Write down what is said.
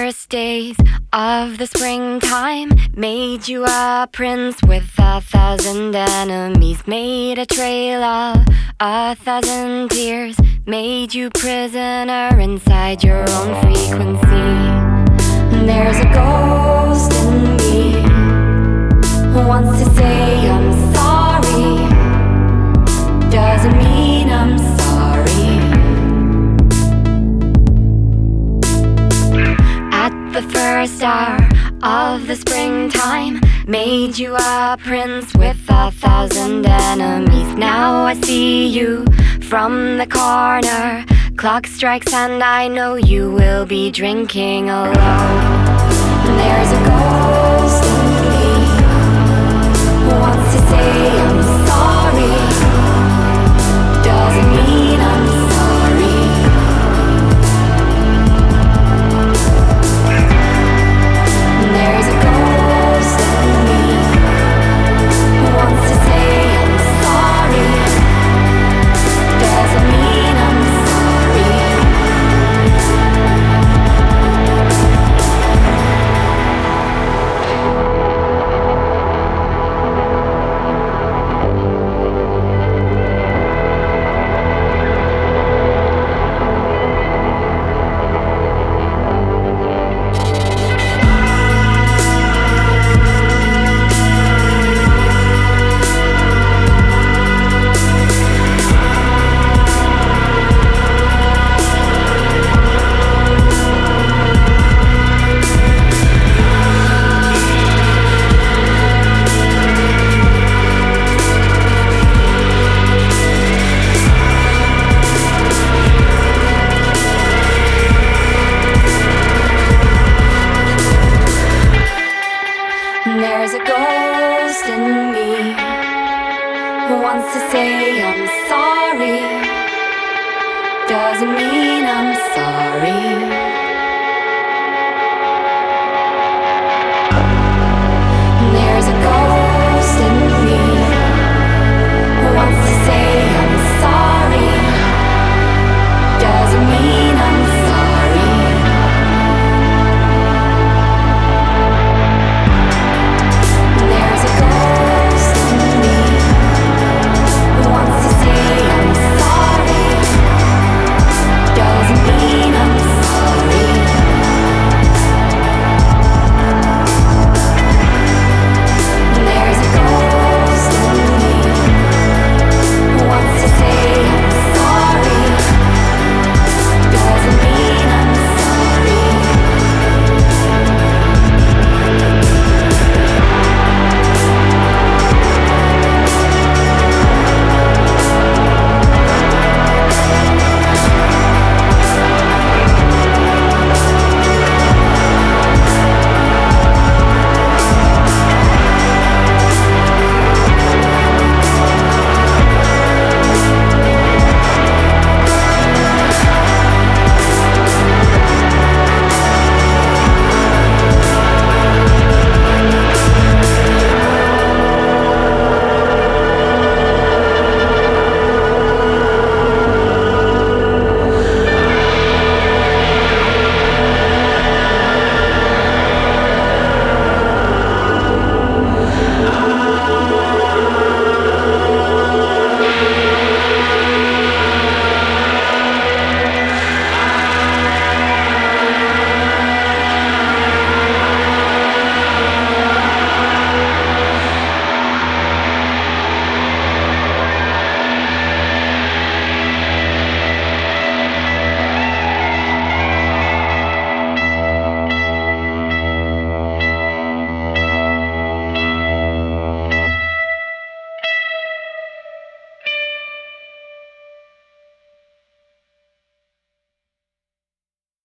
first days of the springtime made you a prince with 1,000 enemies, made a trail of 1,000 tears, made you prisoner inside your own frequency. There's a ghost in me who wants to say I'm sorry, doesn't mean I'm sorry. At the first hour of the springtime made you a prince with 1,000 enemies. Now I see you from the corner. Clock strikes and I know you will be drinking alone. There's a ghost in me who wants to say I'm sorry, doesn't mean I'm sorry. There's a ghost in me who wants to say I'm sorry, doesn't mean I'm sorry. There's a ghost in me who wants to say I'm sorry, doesn't mean I'm sorry.